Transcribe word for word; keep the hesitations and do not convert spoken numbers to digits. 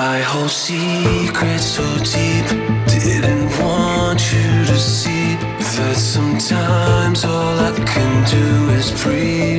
I hold secrets so deep. Didn't want you to see that sometimes all I can do is breathe.